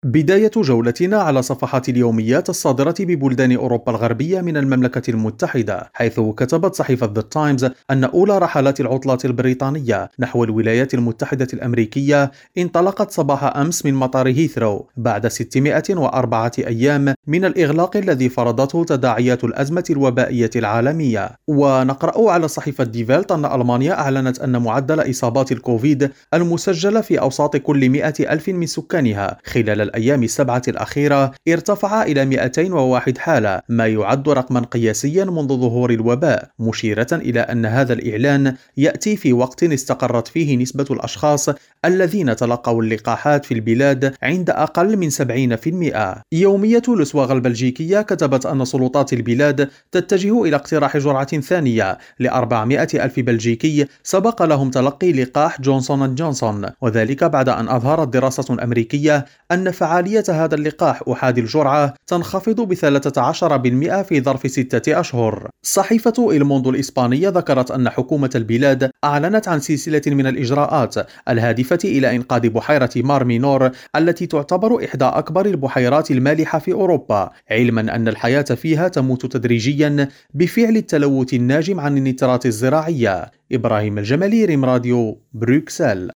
بداية جولتنا على صفحات اليوميات الصادرة ببلدان أوروبا الغربية من المملكة المتحدة، حيث كتبت صحيفة The Times أن أولى رحلات العطلات البريطانية نحو الولايات المتحدة الأمريكية انطلقت صباح أمس من مطار هيثرو بعد 604 أيام من الإغلاق الذي فرضته تداعيات الأزمة الوبائية العالمية. ونقرأ على صحيفة دي فيلت أن ألمانيا أعلنت أن معدل إصابات الكوفيد المسجل في أوساط كل 100 ألف من سكانها خلال الأيام السبعة الأخيرة ارتفع إلى 201 حالة، ما يعد رقما قياسيا منذ ظهور الوباء، مشيرة إلى أن هذا الإعلان يأتي في وقت استقرت فيه نسبة الأشخاص الذين تلقوا اللقاحات في البلاد عند أقل من 70%. يومية لسواغ البلجيكية كتبت أن سلطات البلاد تتجه إلى اقتراح جرعة ثانية ل400 ألف بلجيكي سبق لهم تلقي لقاح جونسون اند جونسون، وذلك بعد أن أظهرت دراسة أمريكية أن فعالية هذا اللقاح أحاد الجرعة تنخفض ب13% في ظرف 6 أشهر. صحيفة الموندو الإسبانية ذكرت أن حكومة البلاد أعلنت عن سلسلة من الإجراءات الهادفة إلى إنقاذ بحيرة مار مينور التي تعتبر إحدى أكبر البحيرات المالحة في أوروبا، علما أن الحياة فيها تموت تدريجيا بفعل التلوث الناجم عن النترات الزراعية. إبراهيم الجمالي، ريم راديو، بروكسل.